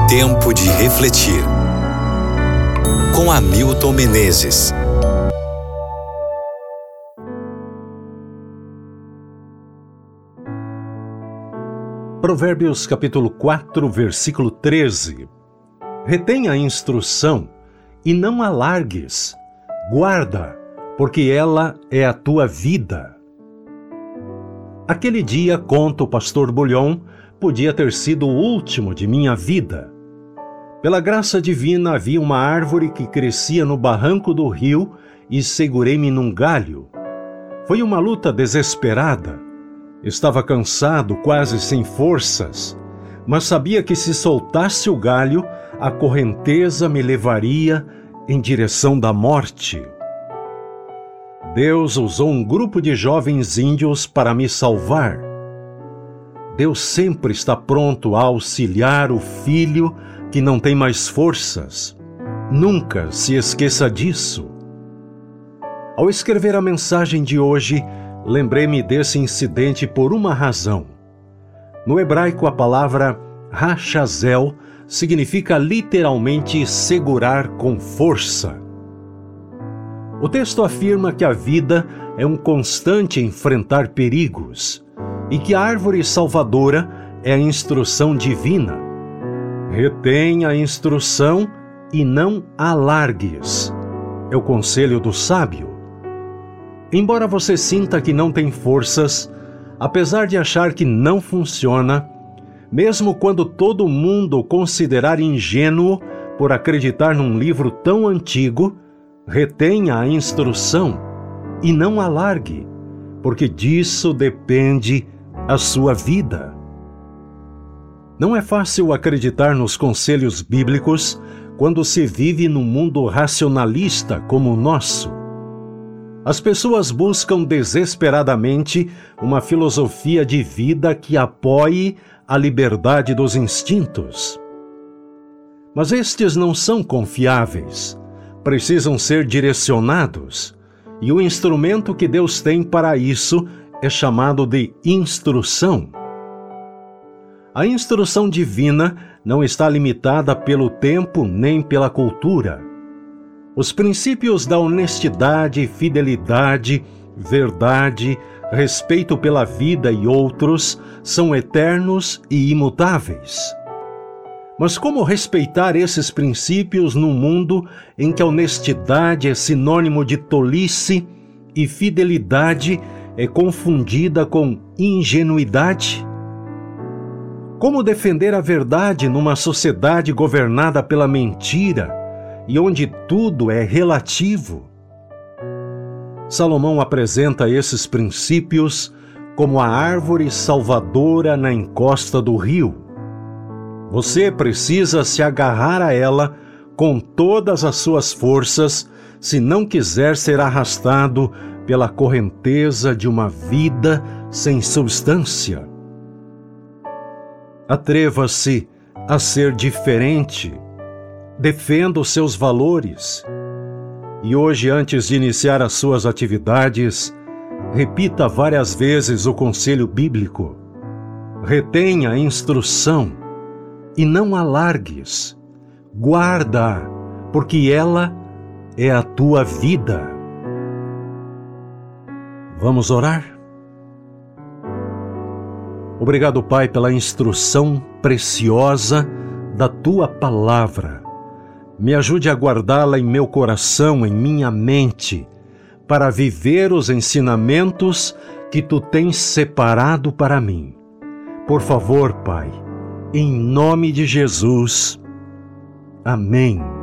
Tempo de refletir. Com Hamilton Menezes. Provérbios capítulo 4, versículo 13. Retém a instrução e não a largues. Guarda, porque ela é a tua vida. Aquele dia, conta o pastor Bulhon, podia ter sido o último de minha vida. Pela graça divina, havia uma árvore que crescia no barranco do rio e segurei-me num galho. Foi uma luta desesperada. Estava cansado, quase sem forças, mas sabia que se soltasse o galho, a correnteza me levaria em direção da morte. Deus usou um grupo de jovens índios para me salvar. Deus sempre está pronto a auxiliar o filho que não tem mais forças. Nunca se esqueça disso. Ao escrever a mensagem de hoje, lembrei-me desse incidente por uma razão. No hebraico, a palavra Hachazel significa literalmente segurar com força. O texto afirma que a vida é um constante enfrentar perigos e que a árvore salvadora é a instrução divina. Retém a instrução e não a largues. É o conselho do sábio. Embora você sinta que não tem forças, apesar de achar que não funciona, mesmo quando todo mundo o considerar ingênuo por acreditar num livro tão antigo, retenha a instrução e não a largue, porque disso depende a sua vida. Não é fácil acreditar nos conselhos bíblicos quando se vive num mundo racionalista como o nosso. As pessoas buscam desesperadamente uma filosofia de vida que apoie a liberdade dos instintos. Mas estes não são confiáveis, precisam ser direcionados, e o instrumento que Deus tem para isso é chamado de instrução. A instrução divina não está limitada pelo tempo nem pela cultura. Os princípios da honestidade, fidelidade, verdade, respeito pela vida e outros são eternos e imutáveis. Mas como respeitar esses princípios num mundo em que a honestidade é sinônimo de tolice e fidelidade é confundida com ingenuidade? Como defender a verdade numa sociedade governada pela mentira e onde tudo é relativo? Salomão apresenta esses princípios como a árvore salvadora na encosta do rio. Você precisa se agarrar a ela com todas as suas forças se não quiser ser arrastado pela correnteza de uma vida sem substância. Atreva-se a ser diferente. Defenda os seus valores. E hoje, antes de iniciar as suas atividades, repita várias vezes o conselho bíblico. Retenha a instrução e não a largues. Guarda, porque ela é a tua vida. Vamos orar? Obrigado, Pai, pela instrução preciosa da Tua Palavra. Me ajude a guardá-la em meu coração, em minha mente, para viver os ensinamentos que Tu tens separado para mim. Por favor, Pai, em nome de Jesus. Amém.